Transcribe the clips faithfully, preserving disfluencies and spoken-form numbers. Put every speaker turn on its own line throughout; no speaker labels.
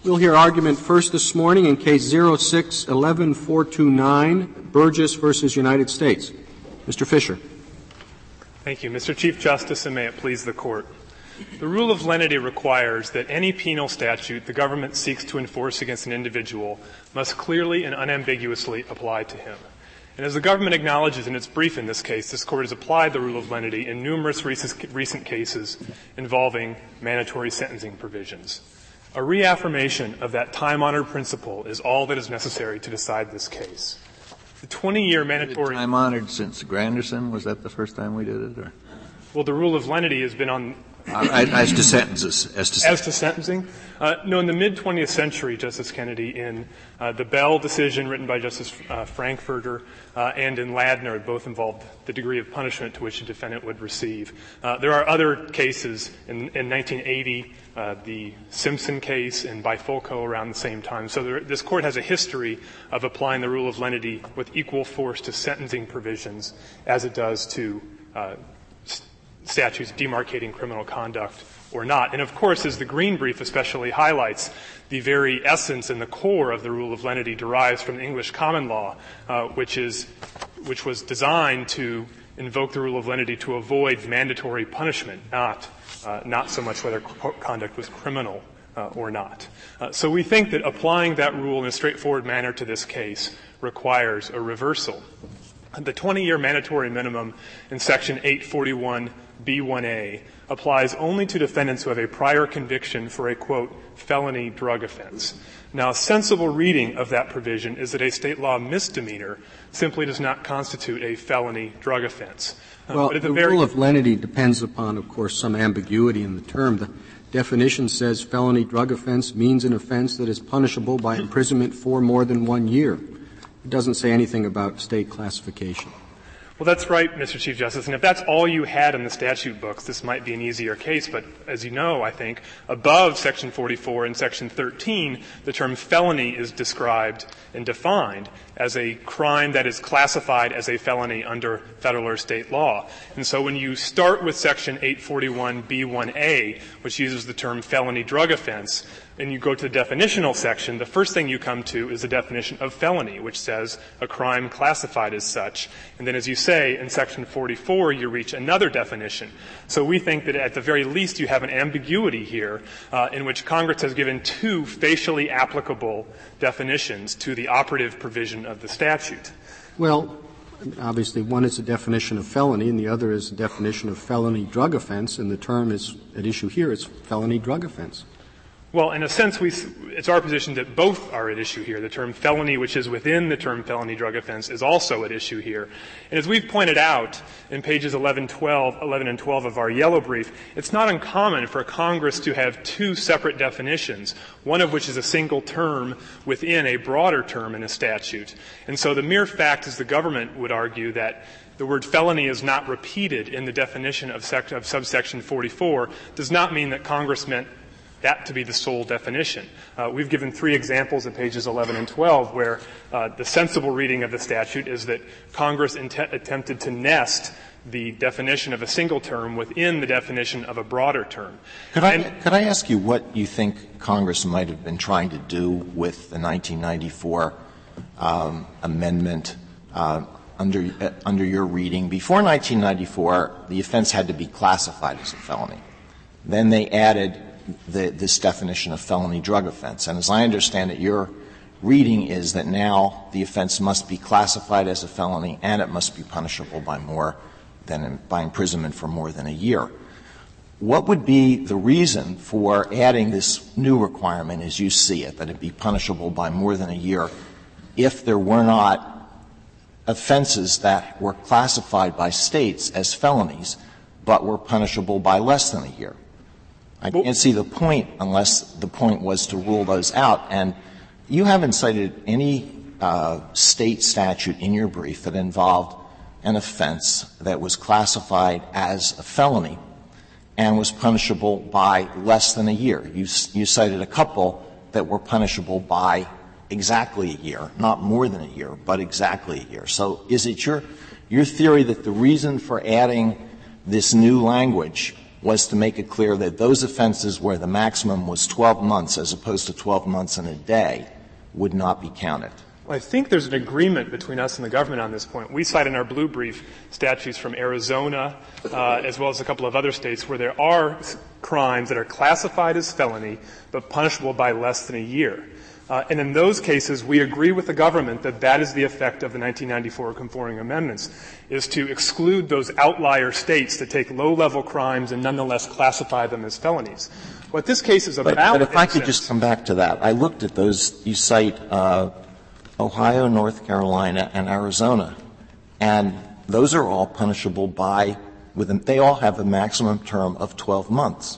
We'll hear argument first this morning in Case zero six one one four two nine, Burgess versus United States. Mister Fisher.
Thank you. Mister Chief Justice, and may it please the Court. The rule of lenity requires that any penal statute the government seeks to enforce against an individual must clearly and unambiguously apply to him. And as the government acknowledges in its brief in this case, this Court has applied the rule of lenity in numerous recent cases involving mandatory sentencing provisions. A reaffirmation of that time-honored principle is all that is necessary to decide this case. The twenty-year mandatory
time-honored since Granderson, was that the first time we did it? Or?
Well, the rule of lenity has been on
Uh, as to sentences. As to,
as to sentencing? Uh, no, in the mid-twentieth century, Justice Kennedy, in uh, the Bell decision written by Justice uh, Frankfurter uh, and in Ladner, both involved the degree of punishment to which a defendant would receive. Uh, there are other cases in, in nineteen eighty, uh, the Simpson case and Bifulco around the same time. So there, this Court has a history of applying the rule of lenity with equal force to sentencing provisions as it does to uh, statutes demarcating criminal conduct or not. And of course, as the Green Brief especially highlights, the very essence and the core of the rule of lenity derives from the English common law, uh, which is, which was designed to invoke the rule of lenity to avoid mandatory punishment, not, uh, not so much whether conduct was criminal uh, or not. Uh, so we think that applying that rule in a straightforward manner to this case requires a reversal. The twenty-year mandatory minimum in Section eight forty-one B one A applies only to defendants who have a prior conviction for a, quote, felony drug offense. Now, a sensible reading of that provision is that a state law misdemeanor simply does not constitute a felony drug offense.
Uh, well,
but
the, the
very
rule of lenity depends upon, of course, some ambiguity in the term. The definition says felony drug offense means an offense that is punishable by imprisonment for more than one year. It doesn't say anything about state classification.
Well, that's right, Mister Chief Justice. And if that's all you had in the statute books, this might be an easier case. But as you know, I think, above Section forty-four and Section thirteen, the term felony is described and defined as a crime that is classified as a felony under federal or state law. And so when you start with Section eight forty-one B one A, which uses the term felony drug offense, and you go to the definitional section, the first thing you come to is the definition of felony, which says a crime classified as such. And then as you say, in Section forty-four, you reach another definition. So we think that at the very least you have an ambiguity here uh, in which Congress has given two facially applicable definitions to the operative provision of the statute.
Well, obviously one is a definition of felony and the other is a definition of felony drug offense, and the term is at issue here is felony drug offense.
Well, in a sense, we, it's our position that both are at issue here. The term felony, which is within the term felony drug offense, is also at issue here. And as we've pointed out in pages eleven, twelve, eleven and twelve of our yellow brief, it's not uncommon for Congress to have two separate definitions, one of which is a single term within a broader term in a statute. And so the mere fact, as the government would argue, that the word felony is not repeated in the definition of, sec- of subsection forty-four does not mean that Congress meant that to be the sole definition. Uh, we've given three examples in pages eleven and twelve where uh, the sensible reading of the statute is that Congress int- attempted to nest the definition of a single term within the definition of a broader term.
Could I, and, could I ask you what you think Congress might have been trying to do with the nineteen ninety-four um, amendment uh, under, uh, under your reading? Before nineteen ninety-four, the offense had to be classified as a felony. Then they added The, this definition of felony drug offense. And as I understand it, your reading is that now the offense must be classified as a felony and it must be punishable by more than by imprisonment for more than a year. What would be the reason for adding this new requirement as you see it, that it be punishable by more than a year, if there were not offenses that were classified by states as felonies but were punishable by less than a year? I can't see the point unless the point was to rule those out. And you haven't cited any uh, state statute in your brief that involved an offense that was classified as a felony and was punishable by less than a year. You, you cited a couple that were punishable by exactly a year, not more than a year, but exactly a year. So is it your, your theory that the reason for adding this new language was to make it clear that those offenses where the maximum was twelve months as opposed to twelve months and a day would not be counted.
Well, I think there's an agreement between us and the government on this point. We cite in our blue brief statutes from Arizona, uh, as well as a couple of other states where there are crimes that are classified as felony but punishable by less than a year. Uh, and in those cases, we agree with the government that that is the effect of the nineteen ninety-four conforming amendments, is to exclude those outlier states that take low-level crimes and nonetheless classify them as felonies. What this case is about—
But, but if I could just come back to that. I looked at those. You cite uh, Ohio, North Carolina, and Arizona, and those are all punishable by — with — they all have a maximum term of twelve months,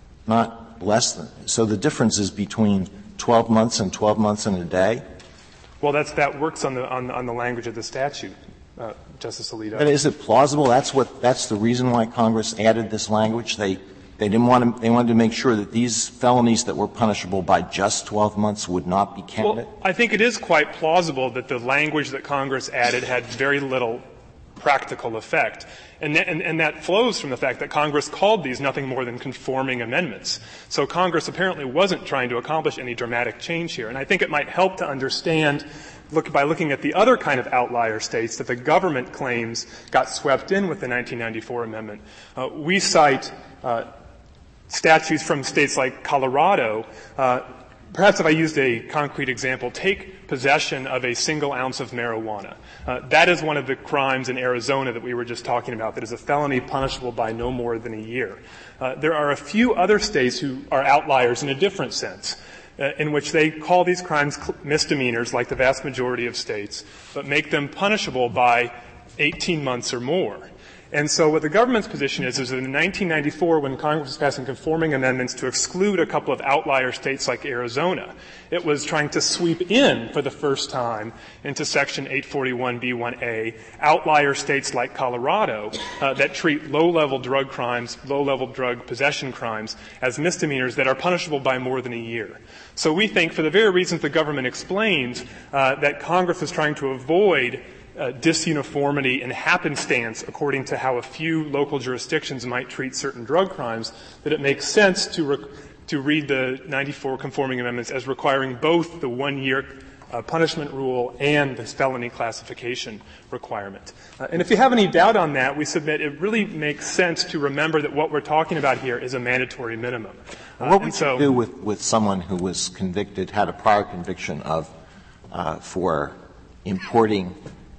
not less than. So the difference is between twelve months and twelve months and a day?
Well, that's, that works on the, on the, on the language of the statute, uh, Justice Alito.
But is it plausible? That's what, that's the reason why Congress added this language? They, they didn't want to, they wanted to make sure that these felonies that were punishable by just twelve months would not be counted?
Well, I think it is quite plausible that the language that Congress added had very little practical effect. And, th- and, and that flows from the fact that Congress called these nothing more than conforming amendments. So Congress apparently wasn't trying to accomplish any dramatic change here. And I think it might help to understand, look, by looking at the other kind of outlier states that the government claims got swept in with the nineteen ninety-four amendment. Uh, we cite uh, statutes from states like Colorado. Uh, Perhaps if I used a concrete example, take possession of a single ounce of marijuana. Uh, that is one of the crimes in Arizona that we were just talking about, that is a felony punishable by no more than a year. Uh, there are a few other states who are outliers in a different sense, uh, in which they call these crimes cl- misdemeanors, like the vast majority of states, but make them punishable by eighteen months or more. And so what the government's position is, is that in nineteen ninety-four, when Congress was passing conforming amendments to exclude a couple of outlier states like Arizona, it was trying to sweep in for the first time into Section eight forty-one B one A outlier states like Colorado uh, that treat low-level drug crimes, low-level drug possession crimes as misdemeanors that are punishable by more than a year. So we think, for the very reasons the government explains, uh, that Congress is trying to avoid Uh, disuniformity and happenstance according to how a few local jurisdictions might treat certain drug crimes, that it makes sense to rec- to read the ninety-four conforming amendments as requiring both the one-year uh, punishment rule and the felony classification requirement. Uh, and if you have any doubt on that, we submit it really makes sense to remember that what we're talking about here is a mandatory minimum. Uh,
what would
so,
you do with, with someone who was convicted, had a prior conviction of uh, for importing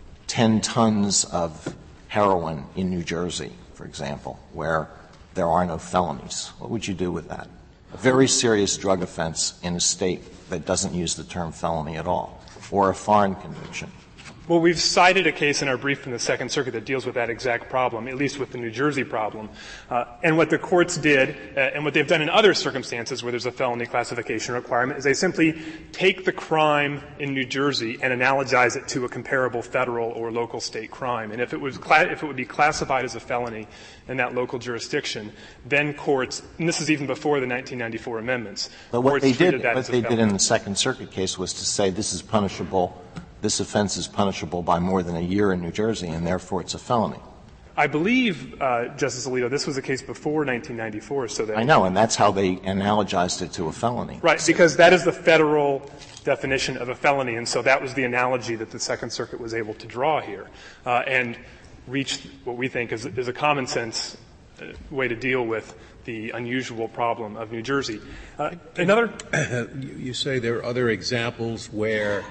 ten tons of heroin in New Jersey, for example, where there are no felonies? What would you do with that? A very serious drug offense in a state that doesn't use the term felony at all, or a foreign conviction.
Well, we've cited a case in our brief from the Second Circuit that deals with that exact problem, at least with the New Jersey problem. Uh, and what the courts did, uh, and what they've done in other circumstances where there's a felony classification requirement, is they simply take the crime in New Jersey and analogize it to a comparable federal or local state crime. And if it was cla- if it would be classified as a felony in that local jurisdiction, then courts, and this is even before the nineteen ninety-four amendments,
but what
courts
they
treated
did,
that
what
as a
they
felony.
did in the Second Circuit case was to say this is punishable. This offense is punishable by more than a year in New Jersey, and therefore it's a felony.
I believe, uh, Justice Alito, this was a case before nineteen ninety-four, so that
I know, and that's how they analogized it to a felony.
Right, because that is the federal definition of a felony, and so that was the analogy that the Second Circuit was able to draw here, uh, and reach what we think is, is a common sense uh, way to deal with the unusual problem of New Jersey. Uh, another,
you say there are other examples where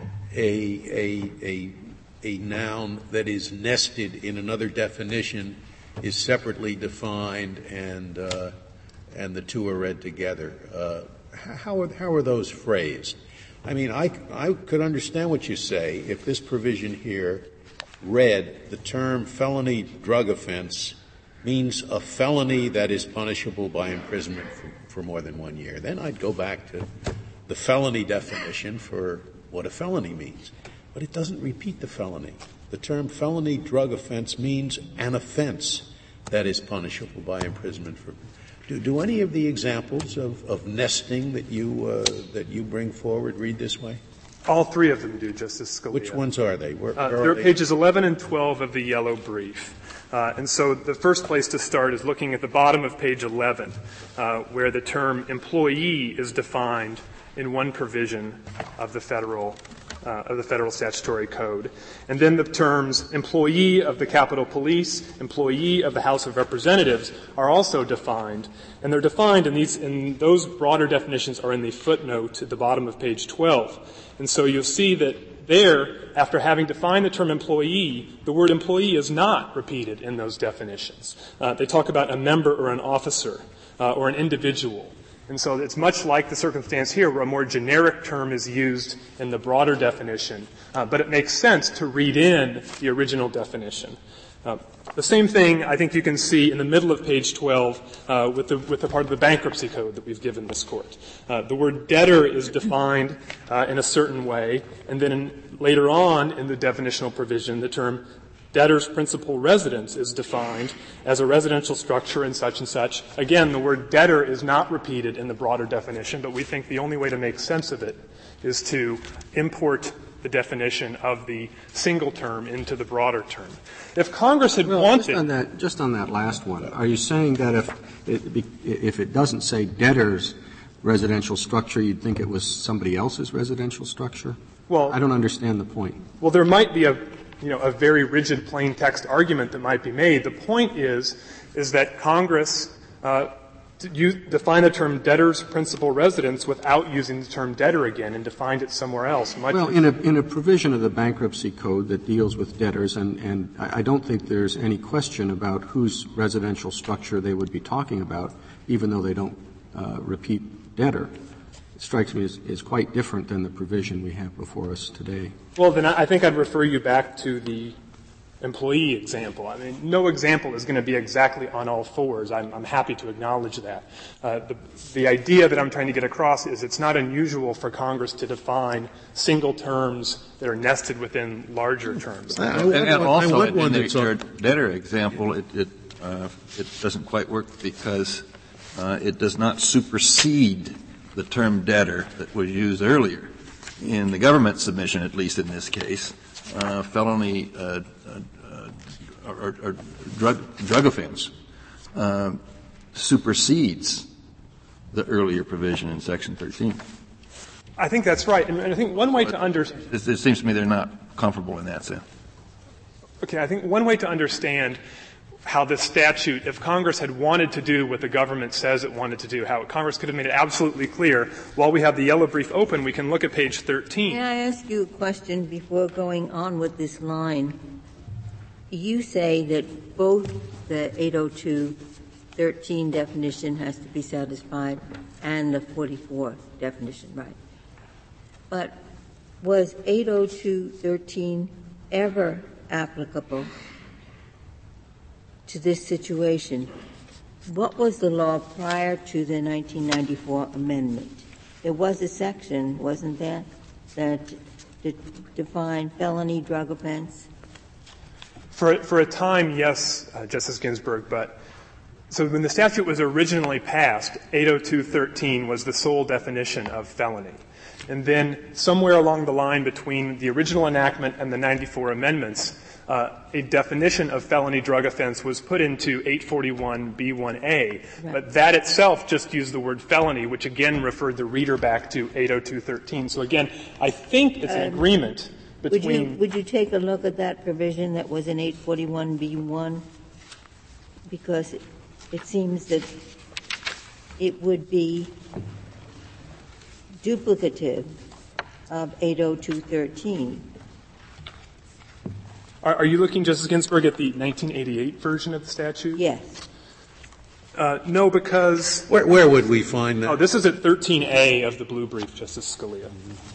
a, a, a, a noun that is nested in another definition is separately defined and, uh, and the two are read together. Uh, how are, how are those phrased? I mean, I, I could understand what you say if this provision here read the term felony drug offense means a felony that is punishable by imprisonment for, for more than one year. Then I'd go back to the felony definition for what a felony means. But it doesn't repeat the felony. The term felony drug offense means an offense that is punishable by imprisonment for do, do any of the examples of, of nesting that you uh, that you bring forward read this way?
all three of them do, Justice Scalia.
Which ones are they? Where,
uh,
where
they're
are they?
pages eleven and twelve of the yellow brief. Uh, and so the first place to start is looking at the bottom of page eleven, uh, where the term employee is defined in one provision of the federal uh, of the federal statutory code. And then the terms employee of the Capitol Police, employee of the House of Representatives are also defined. And they're defined in these, in those broader definitions are in the footnote at the bottom of page twelve. And so you'll see that there, after having defined the term employee, the word employee is not repeated in those definitions. Uh, they talk about a member or an officer, uh, or an individual. And so it's much like the circumstance here where a more generic term is used in the broader definition, uh, but it makes sense to read in the original definition. Uh, the same thing I think you can see in the middle of page twelve uh, with the with the part of the bankruptcy code that we've given this court. Uh, the word debtor is defined uh, in a certain way, and then in, later on in the definitional provision, the term debtor's principal residence is defined as a residential structure and such and such. Again, the word debtor is not repeated in the broader definition, but we think the only way to make sense of it is to import the definition of the single term into the broader term. If Congress had
well,
wanted
just on that, just on that last one, are you saying that if it, if it doesn't say debtor's residential structure, you'd think it was somebody else's residential structure?
Well,
I don't understand the point.
Well, there might be a you know, a very rigid plain text argument that might be made. The point is, is that Congress, uh, you define the term debtor's principal residence without using the term debtor again and defined it somewhere else. Much
well, in a, in a provision of the bankruptcy code that deals with debtors, and, and I, I don't think there's any question about whose residential structure they would be talking about, even though they don't uh, repeat debtor. It strikes me as, as quite different than the provision we have before us today.
Well, then I think I'd refer you back to the employee example. I mean, no example is going to be exactly on all fours. I'm, I'm happy to acknowledge that. Uh, the, the idea that I'm trying to get across is it's not unusual for Congress to define single terms that are nested within larger terms.
I, I and, and also, in, in the, your debtor example, it, it, uh, it doesn't quite work because uh, it does not supersede the term debtor that was used earlier. In the government submission, at least in this case, uh, felony uh, uh, or, or drug, drug offense uh, supersedes the earlier provision in Section thirteen.
I think that's right. And I think one way to understand
– it, it seems to me they're not comparable in that sense.
Okay, I think one way to understand how this statute, if Congress had wanted to do what the government says it wanted to do, how Congress could have made it absolutely clear. While we have the yellow brief open, we can look at page thirteen.
May I ask you a question before going on with this line? You say that both the eight oh two thirteen definition has to be satisfied and the forty-four definition, right? But was eight oh two thirteen ever applicable to this situation? What was the law prior to the nineteen ninety-four amendment? There was a section, wasn't there, that de- defined felony drug offense?
For, for a time, yes, uh, Justice Ginsburg, but so when the statute was originally passed, eight oh two thirteen was the sole definition of felony. And then somewhere along the line between the original enactment and the ninety-four amendments, Uh, a definition of felony drug offense was put into eight forty-one B one A, right. But that itself just used the word felony, which again referred the reader back to eight oh two thirteen. So again, I think it's an um, agreement between.
Would you, would you take a look at that provision that was in eight forty-one B one? Because it, it seems that it would be duplicative of eight oh two thirteen.
Are, are you looking, Justice Ginsburg, at the nineteen eighty-eight version of the statute?
Yes.
Uh, no, because
where, where would we find that?
Oh, this is at thirteen A of the blue brief, Justice Scalia.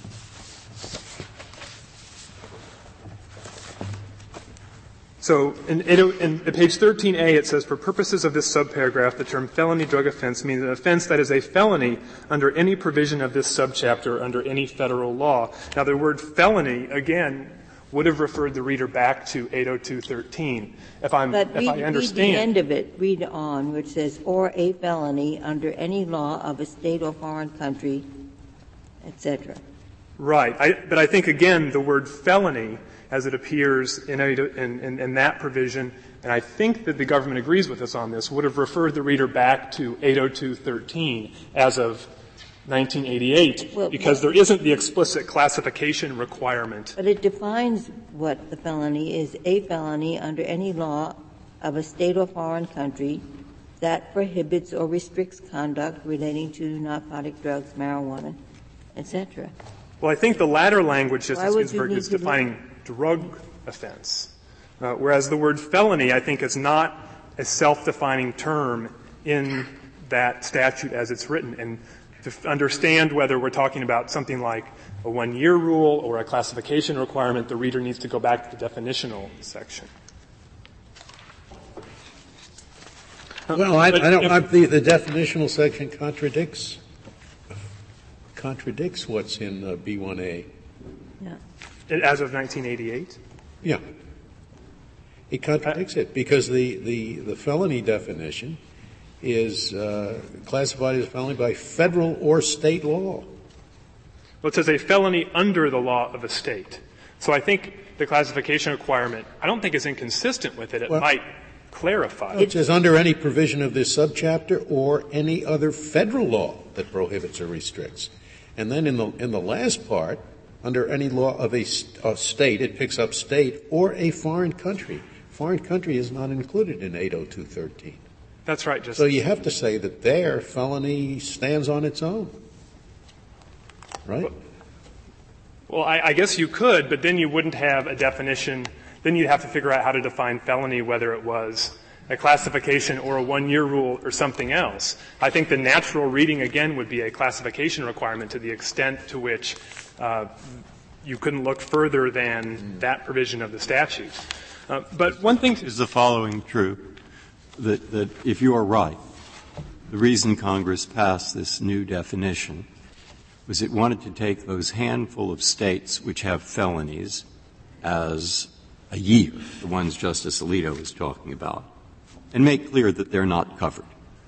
So in, in, in page thirteen A, it says, for purposes of this subparagraph, the term felony drug offense means an offense that is a felony under any provision of this subchapter under any federal law. Now, the word felony, again, would have referred the reader back to eight oh two thirteen. If I'm,
but
if
read,
I understand.
Read the end of it, read on, which says, or a felony under any law of a state or foreign country, et cetera.
Right. I, but I think, again, the word felony, as it appears in, in, in, in that provision, and I think that the government agrees with us on this, would have referred the reader back to eight oh two thirteen as of nineteen eighty-eight, well, because there isn't the explicit classification requirement.
But it defines what the felony is, a felony under any law of a state or foreign country that prohibits or restricts conduct relating to narcotic drugs, marijuana, et cetera.
Well, I think the latter language, Justice Ginsburg, is defining drug offense, uh, whereas the word felony, I think, is not a self-defining term in that statute as it's written. And to f- understand whether we're talking about something like a one-year rule or a classification requirement, the reader needs to go back to the definitional section.
Well, I, I don't. I, the, the definitional section contradicts contradicts what's in uh, B one A.
Yeah.
As of nineteen eighty-eight.
Yeah, it contradicts uh, it because the, the, the felony definition is uh, classified as a felony by federal or state law.
Well, it says a felony under the law of a state. So I think the classification requirement, I don't think is inconsistent with it. It well, might clarify.
It says under any provision of this subchapter or any other federal law that prohibits or restricts. And then in the in the last part, under any law of a, a state, it picks up state or a foreign country. Foreign country is not included in eight oh two thirteen.
That's right, Justice.
So you have to say that there felony stands on its own, right?
Well, well I, I guess you could, but then you wouldn't have a definition. Then you'd have to figure out how to define felony, whether it was a classification or a one-year rule or something else. I think the natural reading, again, would be a classification requirement to the extent to which uh, you couldn't look further than that provision of the statute. Uh, but one thing
is the following true, that, that if you are right, the reason Congress passed this new definition was it wanted to take those handful of states which have felonies as a year, the ones Justice Alito was talking about, and make clear that they're not covered.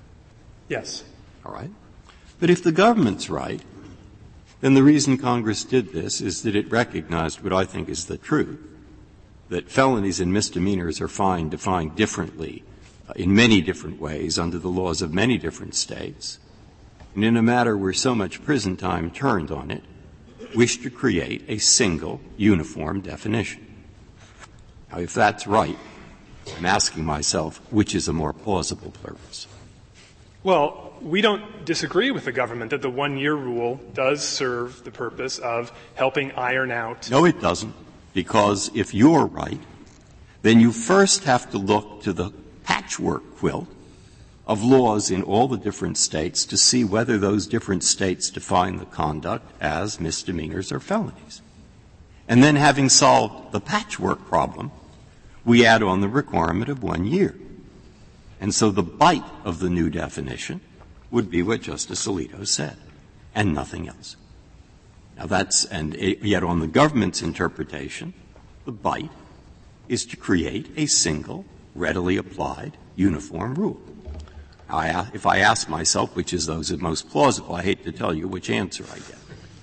Yes.
All right. But if the government's right, then the reason Congress did this is that it recognized what I think is the truth, that felonies and misdemeanors are fine, defined differently uh, in many different ways under the laws of many different states, and in a matter where so much prison time turned on it, wished to create a single, uniform definition. Now, if that's right, I'm asking myself, which is a more plausible purpose?
Well, we don't disagree with the government that the one-year rule does serve the purpose of helping iron out.
No, it doesn't, because if you're right, then you first have to look to the patchwork quilt of laws in all the different states to see whether those different states define the conduct as misdemeanors or felonies. And then, having solved the patchwork problem, we add on the requirement of one year. And so the bite of the new definition would be what Justice Alito said, and nothing else. Now that's, and yet on the government's interpretation, the bite is to create a single, readily applied, uniform rule. Now, I, if I ask myself which is those most plausible, I hate to tell you which answer I get.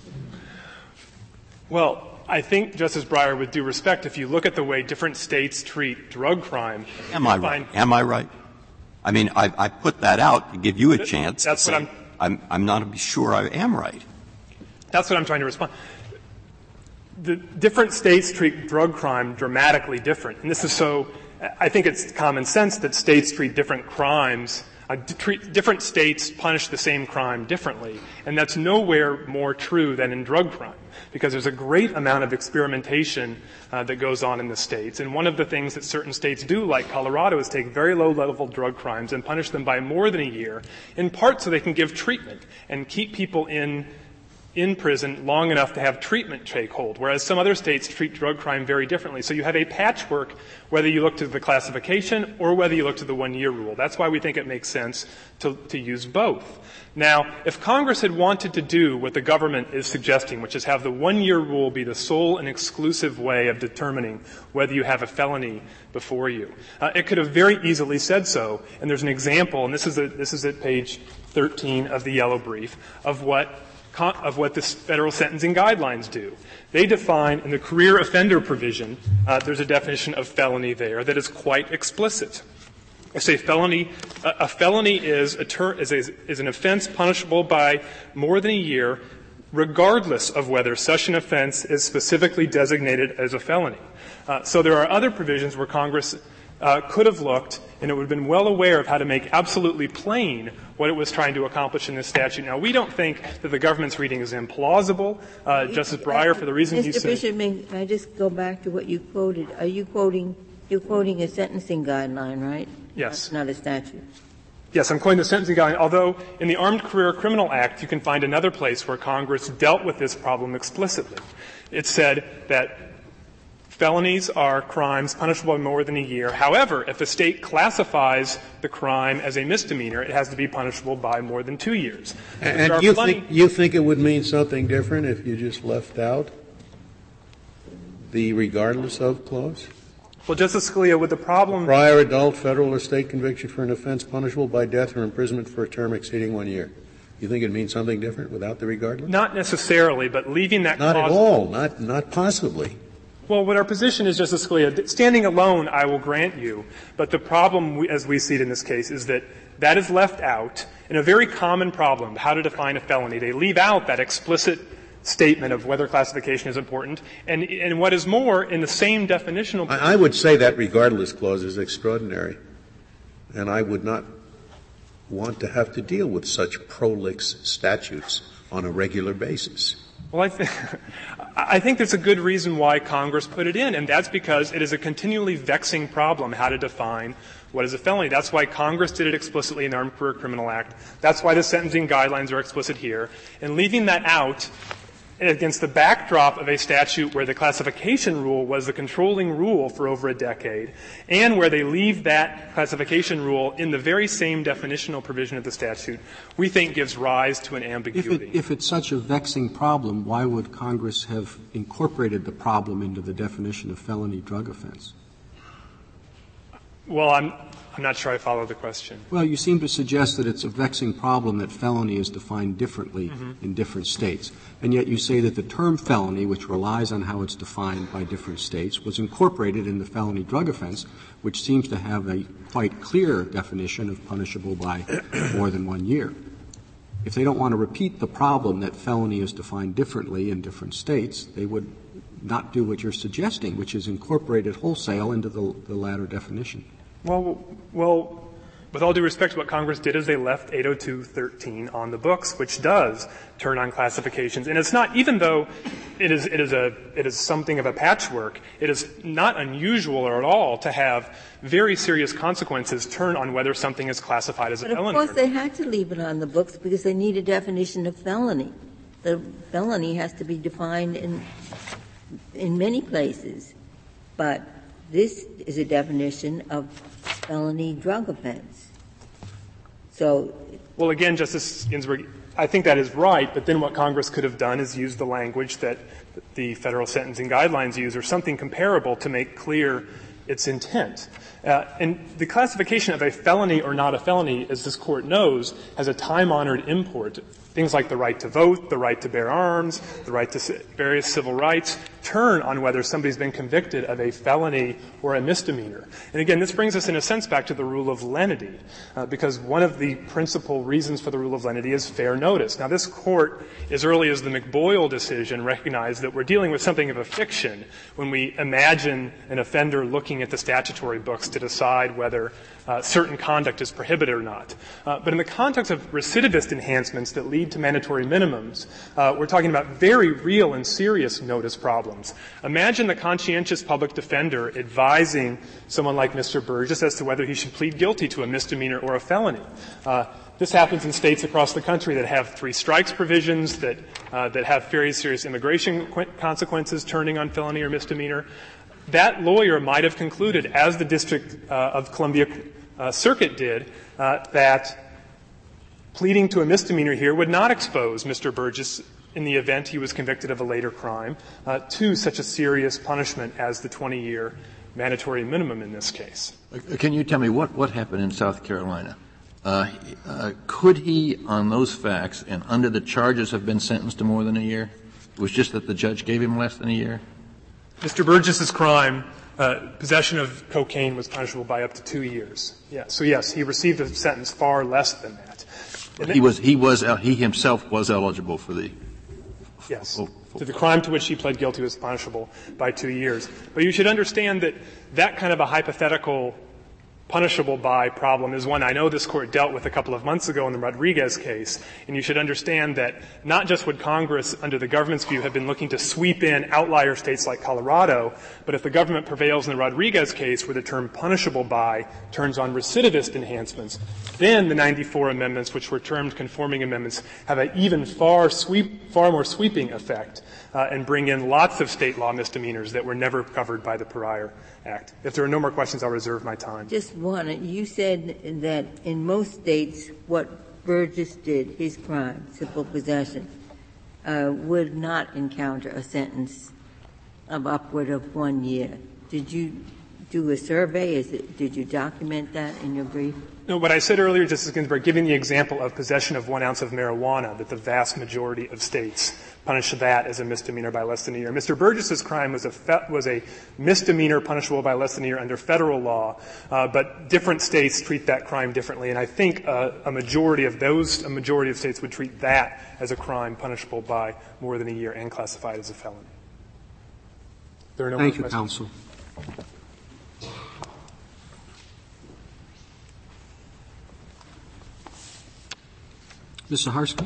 Well, I think, Justice Breyer, with due respect, if you look at the way different states treat drug crime,
am I right? Am I right? I mean, I, I put that out to give you a chance.
That's
to
what
say,
I'm.
I'm. I'm not sure I am right.
That's what I'm trying to respond. The different states treat drug crime dramatically different, and this is so. I think it's common sense that states treat different crimes. Uh, treat, different states punish the same crime differently, and that's nowhere more true than in drug crime, because there's a great amount of experimentation uh, that goes on in the states. And one of the things that certain states do, like Colorado, is take very low-level drug crimes and punish them by more than a year, in part so they can give treatment and keep people in in prison long enough to have treatment take hold, whereas some other states treat drug crime very differently. So you have a patchwork whether you look to the classification or whether you look to the one-year rule. That's why we think it makes sense to, to use both. Now, if Congress had wanted to do what the government is suggesting, which is have the one-year rule be the sole and exclusive way of determining whether you have a felony before you, uh, it could have very easily said so. And there's an example, and this is, a, this is at page thirteen of the yellow brief, of what of what the federal sentencing guidelines do. They define in the career offender provision, uh, there's a definition of felony there that is quite explicit. I say felony, uh, a felony is a ter- is, a, is an offense punishable by more than a year, regardless of whether such an offense is specifically designated as a felony. Uh, so there are other provisions where Congress uh, could have looked, and it would have been well aware of how to make absolutely plain what it was trying to accomplish in this statute. Now, we don't think that the government's reading is implausible. Uh, Justice Breyer, for the reasons you said.
Mister Bishop, may I just go back to what you quoted? Are you quoting, you're quoting a sentencing guideline, right?
Yes.
Not a statute.
Yes, I'm quoting the sentencing guideline, although in the Armed Career Criminal Act you can find another place where Congress dealt with this problem explicitly. It said that felonies are crimes punishable by more than a year. However, if a state classifies the crime as a misdemeanor, it has to be punishable by more than two years.
And, and you think, you think it would mean something different if you just left out the regardless of clause?
Well, Justice Scalia, with the problem—
Prior adult, federal or state conviction for an offense punishable by death or imprisonment for a term exceeding one year. You think it means something different without the regardless?
Not necessarily, but leaving that
Not
clause—
at all. Not, not possibly.
Well, what our position is, Justice Scalia, standing alone, I will grant you, but the problem, we, as we see it in this case, is that that is left out in a very common problem, how to define a felony. They leave out that explicit statement of whether classification is important, and, and what is more, in the same definitional—
I, I would say that regardless clause is extraordinary, and I would not want to have to deal with such prolix statutes on a regular basis.
Well, I, th- I think there's a good reason why Congress put it in, and that's because it is a continually vexing problem how to define what is a felony. That's why Congress did it explicitly in the Armed Career Criminal Act. That's why the sentencing guidelines are explicit here. And leaving that out against the backdrop of a statute where the classification rule was the controlling rule for over a decade, and where they leave that classification rule in the very same definitional provision of the statute, we think gives rise to an ambiguity.
If, it, if it's such a vexing problem, why would Congress have incorporated the problem into the definition of felony drug offense?
Well, I'm, I'm not sure I follow the question.
Well, you seem to suggest that it's a vexing problem that felony is defined differently mm-hmm. in different states. And yet you say that the term felony, which relies on how it's defined by different states, was incorporated in the felony drug offense, which seems to have a quite clear definition of punishable by more than one year. If they don't want to repeat the problem that felony is defined differently in different states, they would not do what you're suggesting, which is incorporate it wholesale into the, the latter definition.
Well, well, with all due respect, what Congress did is they left eight oh two thirteen on the books, which does turn on classifications. And it's not, even though it is, it is a, it is something of a patchwork, it is not unusual at all to have very serious consequences turn on whether something is classified as a
but
felony.
Of course, they had to leave it on the books because they need a definition of felony. The felony has to be defined in, in many places, but this is a definition of felony drug offense. So,
well, again, Justice Ginsburg, I think that is right, but then what Congress could have done is use the language that the federal sentencing guidelines use or something comparable to make clear its intent. Uh, and the classification of a felony or not a felony, as this Court knows, has a time-honored import. Things like the right to vote, the right to bear arms, the right to various civil rights turn on whether somebody's been convicted of a felony or a misdemeanor. And again, this brings us in a sense back to the rule of lenity, uh, because one of the principal reasons for the rule of lenity is fair notice. Now, this Court, as early as the McBoyle decision, recognized that we're dealing with something of a fiction when we imagine an offender looking at the statutory books to decide whether uh, certain conduct is prohibited or not. Uh, but in the context of recidivist enhancements that lead to mandatory minimums, uh, we're talking about very real and serious notice problems. Imagine the conscientious public defender advising someone like Mister Burgess as to whether he should plead guilty to a misdemeanor or a felony. Uh, This happens in states across the country that have three strikes provisions, that uh, that have very serious immigration qu- consequences turning on felony or misdemeanor. That lawyer might have concluded, as the District uh, of Columbia uh, Circuit did, uh, that pleading to a misdemeanor here would not expose Mister Burgess, in the event he was convicted of a later crime, uh, to such a serious punishment as the twenty-year mandatory minimum in this case.
Can you tell me what, what happened in South Carolina? Uh, uh, could he, on those facts and under the charges, have been sentenced to more than a year? It was just that the judge gave him less than a year?
Mister Burgess's crime, uh, possession of cocaine, was punishable by up to two years. Yeah. So yes, he received a sentence far less than that.
And he was, he was, he himself was eligible for the.
Yes. Oh, oh. So the crime to which he pled guilty was punishable by two years. But you should understand that that kind of a hypothetical punishable by problem is one I know this Court dealt with a couple of months ago in the Rodriguez case, and you should understand that not just would Congress, under the government's view, have been looking to sweep in outlier states like Colorado, but if the government prevails in the Rodriguez case where the term punishable by turns on recidivist enhancements, then the ninety-four amendments, which were termed conforming amendments, have an even far sweep, far more sweeping effect uh, and bring in lots of state law misdemeanors that were never covered by the prior Act. If there are no more questions, I'll reserve my time.
Just one. You said that in most states what Burgess did, his crime, simple possession, uh, would not encounter a sentence of upward of one year. Did you do a survey? Is it, did you document that in your brief?
No, what I said earlier, Justice Ginsburg, giving the example of possession of one ounce of marijuana, that the vast majority of states punish that as a misdemeanor by less than a year. Mister Burgess's crime was a fe- was a misdemeanor punishable by less than a year under federal law, uh, but different states treat that crime differently, and I think uh, a majority of those, a majority of states would treat that as a crime punishable by more than a year and classified as a felony. There are no
Thank
more
you,
questions.
counsel. Miz Saharsky.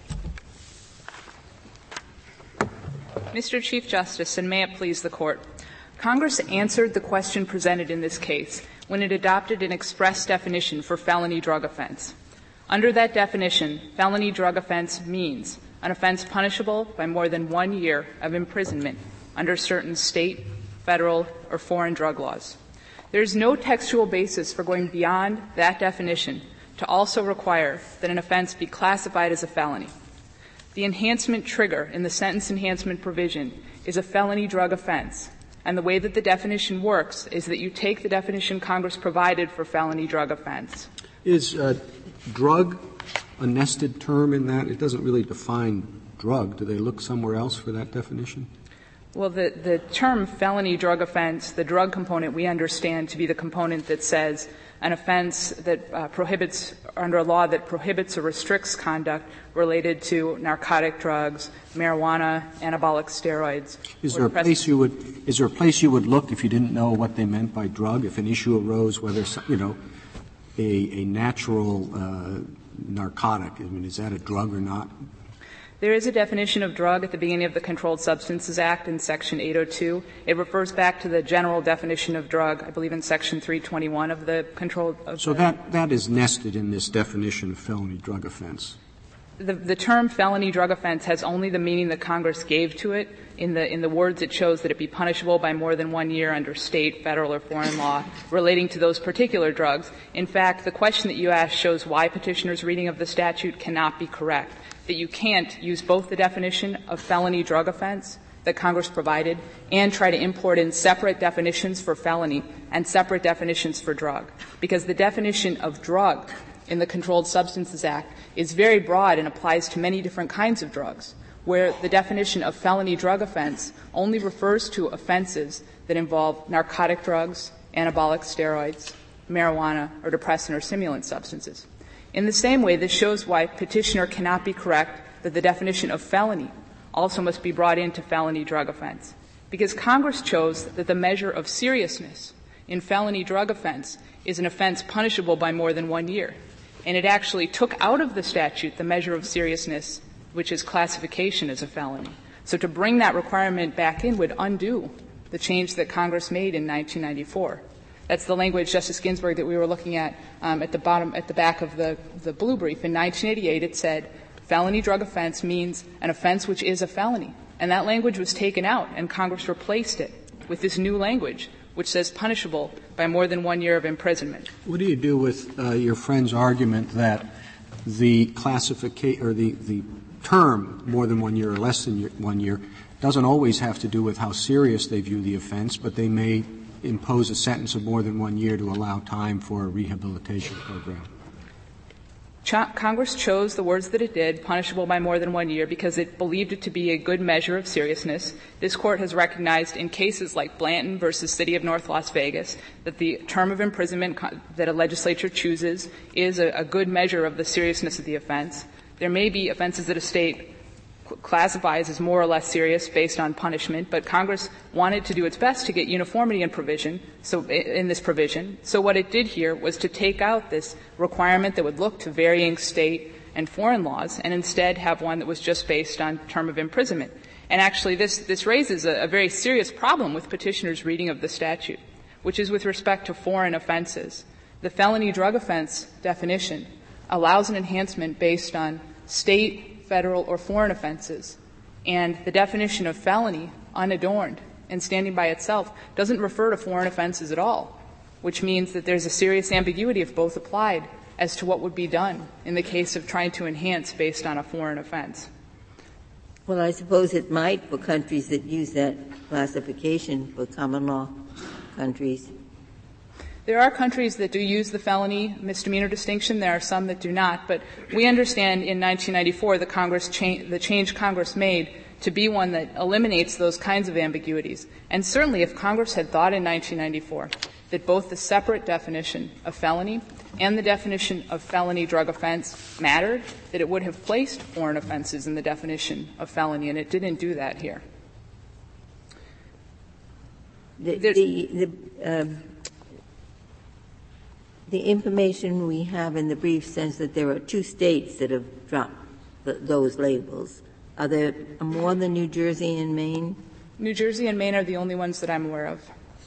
Mister Chief Justice, and may it please the Court, Congress answered the question presented in this case when it adopted an express definition for felony drug offense. Under that definition, felony drug offense means an offense punishable by more than one year of imprisonment under certain state, federal, or foreign drug laws. There is no textual basis for going beyond that definition to also require that an offense be classified as a felony. The enhancement trigger in the sentence enhancement provision is a felony drug offense, and the way that the definition works is that you take the definition Congress provided for felony drug offense.
Is uh, drug a nested term in that? It doesn't really define drug. Do they look somewhere else for that definition?
Well, the, the term felony drug offense, the drug component we understand to be the component that says an offense that uh, prohibits, under a law that prohibits or restricts conduct related to narcotic drugs, marijuana, anabolic steroids.
Is there a place you would, is there a place you would look if you didn't know what they meant by drug? If an issue arose whether, you know, a, a natural uh, narcotic, I mean, is that a drug or not?
There is a definition of drug at the beginning of the Controlled Substances Act in Section eight oh two. It refers back to the general definition of drug, I believe in Section three twenty-one of the Controlled. Of
so
the,
that, that is nested in this definition of felony drug offense.
The, the term felony drug offense has only the meaning that Congress gave to it. In the, in the words it chose that it be punishable by more than one year under state, federal, or foreign law relating to those particular drugs. In fact, the question that you asked shows why petitioner's reading of the statute cannot be correct. That you can't use both the definition of felony drug offense that Congress provided and try to import in separate definitions for felony and separate definitions for drug. Because the definition of drug in the Controlled Substances Act is very broad and applies to many different kinds of drugs, where the definition of felony drug offense only refers to offenses that involve narcotic drugs, anabolic steroids, marijuana, or depressant or stimulant substances. In the same way, this shows why petitioner cannot be correct that the definition of felony also must be brought into felony drug offense. Because Congress chose that the measure of seriousness in felony drug offense is an offense punishable by more than one year. And it actually took out of the statute the measure of seriousness, which is classification as a felony. So to bring that requirement back in would undo the change that Congress made in nineteen ninety-four. That's the language, Justice Ginsburg, that we were looking at um, at the bottom, at the back of the, the blue brief. In nineteen eighty-eight, it said felony drug offense means an offense which is a felony. And that language was taken out, and Congress replaced it with this new language, which says punishable by more than one year of imprisonment.
What do you do with uh, your friend's argument that the classification or the, the term more than one year or less than year, one year doesn't always have to do with how serious they view the offense, but they may impose a sentence of more than one year to allow time for a rehabilitation program?
Ch- Congress chose the words that it did, punishable by more than one year, because it believed it to be a good measure of seriousness. This Court has recognized in cases like Blanton versus City of North Las Vegas that the term of imprisonment co- that a legislature chooses is a, a good measure of the seriousness of the offense. There may be offenses that a state classifies as more or less serious based on punishment, but Congress wanted to do its best to get uniformity in provision, so in this provision. So what it did here was to take out this requirement that would look to varying state and foreign laws and instead have one that was just based on term of imprisonment. And actually this, this raises a, a very serious problem with petitioners' reading of the statute, which is with respect to foreign offenses. The felony drug offense definition allows an enhancement based on state, federal, or foreign offenses. And the definition of felony, unadorned and standing by itself, doesn't refer to foreign offenses at all, which means that there's a serious ambiguity if both applied as to what would be done in the case of trying to enhance based on a foreign offense.
Well, I suppose it might for countries that use that classification for common law countries.
There are countries that do use the felony misdemeanor distinction. There are some that do not. But we understand in nineteen ninety-four the Congress cha- the change Congress made to be one that eliminates those kinds of ambiguities. And certainly if Congress had thought in nineteen ninety-four that both the separate definition of felony and the definition of felony drug offense mattered, that it would have placed foreign offenses in the definition of felony, and it didn't do that here.
The, the, the um The information we have in the brief says that there are two states that have dropped the, those labels. Are there more than New Jersey and Maine?
New Jersey and Maine are the only ones that I'm aware of.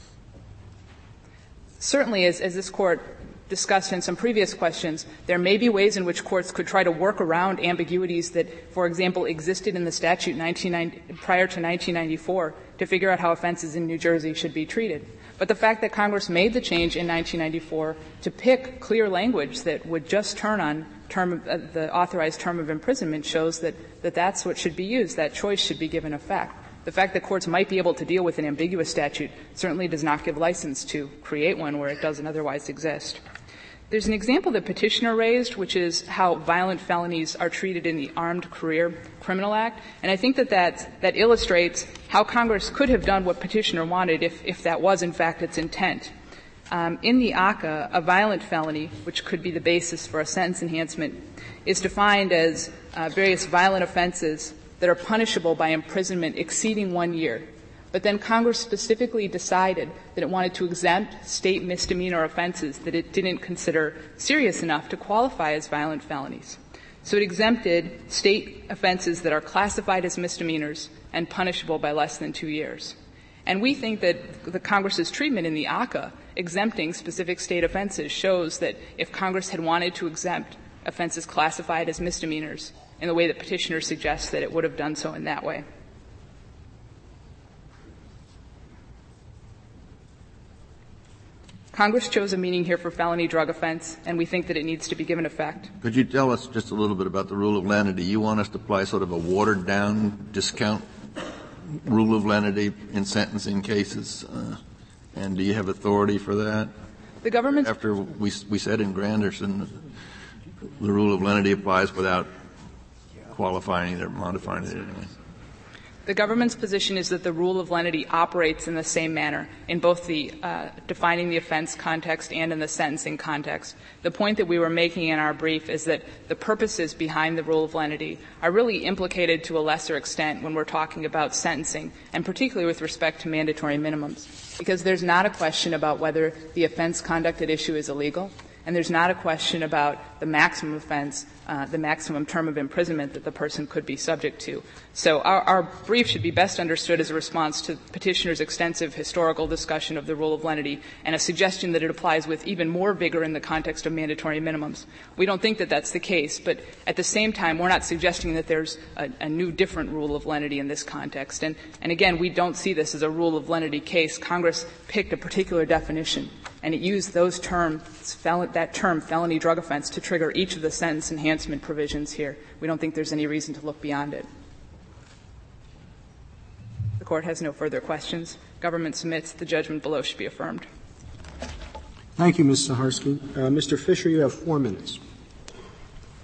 Certainly, as, as this Court discussed in some previous questions, there may be ways in which courts could try to work around ambiguities that, for example, existed in the statute nineteen ninety, prior to nineteen ninety-four to figure out how offenses in New Jersey should be treated. But the fact that Congress made the change in nineteen ninety-four to pick clear language that would just turn on term of, uh, the authorized term of imprisonment shows that, that that's what should be used. That choice should be given effect. The fact that courts might be able to deal with an ambiguous statute certainly does not give license to create one where it doesn't otherwise exist. There's an example that Petitioner raised, which is how violent felonies are treated in the Armed Career Criminal Act. And I think that that, that illustrates how Congress could have done what Petitioner wanted if, if that was, in fact, its intent. Um, in the A C A, a violent felony, which could be the basis for a sentence enhancement, is defined as uh, various violent offenses that are punishable by imprisonment exceeding one year. But then Congress specifically decided that it wanted to exempt state misdemeanor offenses that it didn't consider serious enough to qualify as violent felonies. So it exempted state offenses that are classified as misdemeanors and punishable by less than two years. And we think that the Congress's treatment in the A C A, exempting specific state offenses, shows that if Congress had wanted to exempt offenses classified as misdemeanors in the way that Petitioner suggests, that it would have done so in that way. Congress chose a meaning here for felony drug offense, and we think that it needs to be given effect.
Could you tell us just a little bit about the rule of lenity? You want us to apply sort of a watered-down discount rule of lenity in sentencing cases, uh, and do you have authority for that?
The government,
after we we said in Granderson, the rule of lenity applies without qualifying it or modifying it anyway.
The government's position is that the rule of lenity operates in the same manner in both the uh, defining the offense context and in the sentencing context. The point that we were making in our brief is that the purposes behind the rule of lenity are really implicated to a lesser extent when we're talking about sentencing, and particularly with respect to mandatory minimums, because there's not a question about whether the offense conduct at issue is illegal, and there's not a question about the maximum offense, uh, the maximum term of imprisonment that the person could be subject to. So our, our brief should be best understood as a response to Petitioner's extensive historical discussion of the rule of lenity and a suggestion that it applies with even more vigor in the context of mandatory minimums. We don't think that that's the case, but at the same time, we're not suggesting that there's a, a new, different rule of lenity in this context. And, and again, we don't see this as a rule of lenity case. Congress picked a particular definition, and it used those terms, fel- that term, felony drug offense, to trigger each of the sentence enhancement provisions here. We don't think there's any reason to look beyond it. The Court has no further questions. Government submits the judgment below should be affirmed.
Thank you, Miz Saharsky. Uh, Mister Fisher, you have four minutes.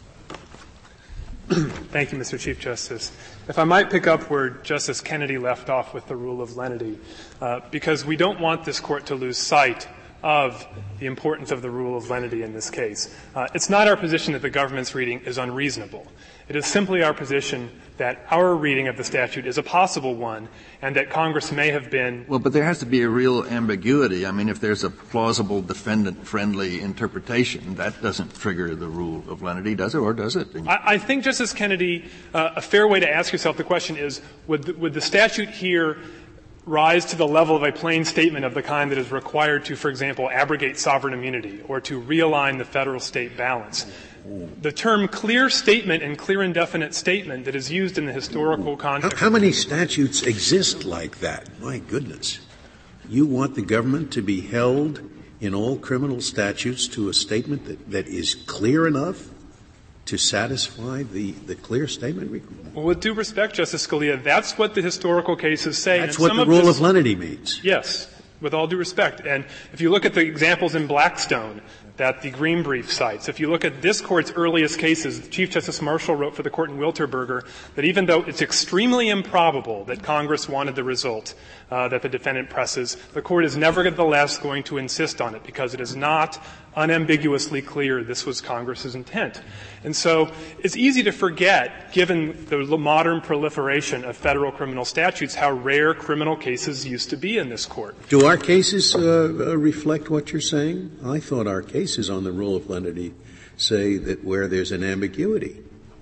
Thank you, Mister Chief Justice. If I might pick up where Justice Kennedy left off with the rule of lenity, uh, because we don't want this Court to lose sight of the importance of the rule of lenity in this case. Uh, it's not our position that the government's reading is unreasonable. It is simply our position that our reading of the statute is a possible one and that Congress may have been.
Well, but there has to be a real ambiguity. I mean, if there's a plausible defendant-friendly interpretation, that doesn't trigger the rule of lenity, does it, or does it?
I, I think, Justice Kennedy, uh, a fair way to ask yourself the question is, would the, would the statute here rise to the level of a plain statement of the kind that is required to, for example, abrogate sovereign immunity or to realign the federal-state balance? The term clear statement and clear indefinite statement that is used in the historical context.
How, how many statutes exist like that? My goodness. You want the government to be held in all criminal statutes to a statement that, that is clear enough to satisfy the, the clear statement requirement?
Well, with due respect, Justice Scalia, that's what the historical cases say.
That's
and
what
some
the
of
rule
this,
of lenity means.
Yes, with all due respect. And if you look at the examples in Blackstone that the Green Brief cites, if you look at this Court's earliest cases, Chief Justice Marshall wrote for the Court in Wilterberger that even though it's extremely improbable that Congress wanted the result uh, that the defendant presses, the Court is nevertheless going to insist on it because it is not unambiguously clear this was Congress's intent. And so it's easy to forget, given the modern proliferation of federal criminal statutes, how rare criminal cases used to be in this Court.
Do our cases uh, uh, reflect what you're saying? I thought our cases on the rule of lenity say that where there's an ambiguity,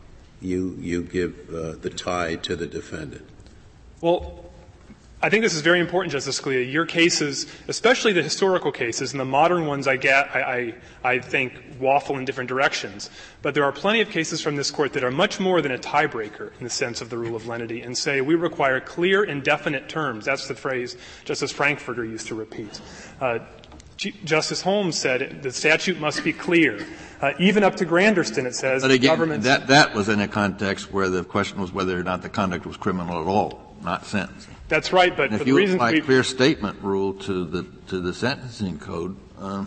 you you give uh, the tie to the defendant.
Well, I think this is very important, Justice Scalia. Your cases, especially the historical cases, and the modern ones I get, I, I, I think waffle in different directions. But there are plenty of cases from this Court that are much more than a tiebreaker in the sense of the rule of lenity and say we require clear, indefinite terms. That's the phrase Justice Frankfurter used to repeat. Uh, Justice Holmes said the statute must be clear. Uh, even up to Granderston, it says
but again,
government.
That, that was in a context where the question was whether or not the conduct was criminal at all, not sentencing.
That's right, but
and
for
if
the
you
reasons
apply
we
clear statement rule to the to the sentencing code, uh,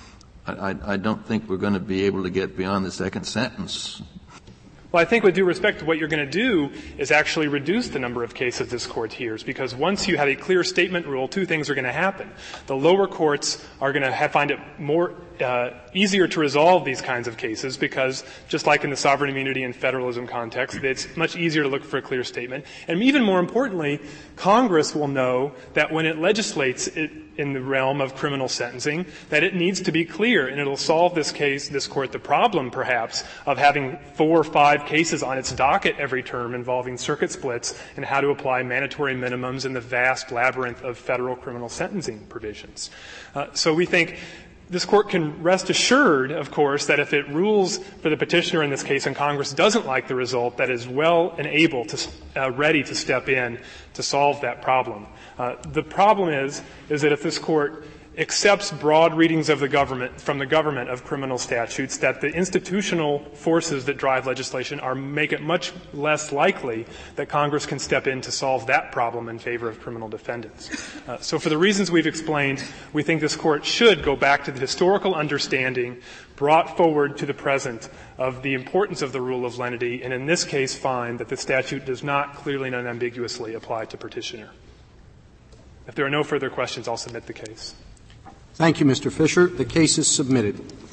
I, I, I don't think we're going to be able to get beyond the second sentence.
Well, I think with due respect to what you're going to do is actually reduce the number of cases this Court hears, because once you have a clear statement rule, two things are going to happen. The lower courts are going to have, find it more uh, easier to resolve these kinds of cases because, just like in the sovereign immunity and federalism context, it's much easier to look for a clear statement. And even more importantly, Congress will know that when it legislates it in the realm of criminal sentencing, that it needs to be clear, and it'll solve this case, this Court, the problem, perhaps, of having four or five cases on its docket every term involving circuit splits and how to apply mandatory minimums in the vast labyrinth of federal criminal sentencing provisions. Uh, so we think this Court can rest assured, of course, that if it rules for the petitioner in this case and Congress doesn't like the result, that is well and able to, uh, ready to step in to solve that problem. Uh, the problem is, is that if this Court accepts broad readings of the government, from the government of criminal statutes, that the institutional forces that drive legislation are, make it much less likely that Congress can step in to solve that problem in favor of criminal defendants. Uh, so for the reasons we've explained, we think this Court should go back to the historical understanding brought forward to the present of the importance of the rule of lenity, and in this case find that the statute does not clearly and unambiguously apply to petitioner. If there are no further questions, I'll submit the case.
Thank you, Mister Fisher. The case is submitted.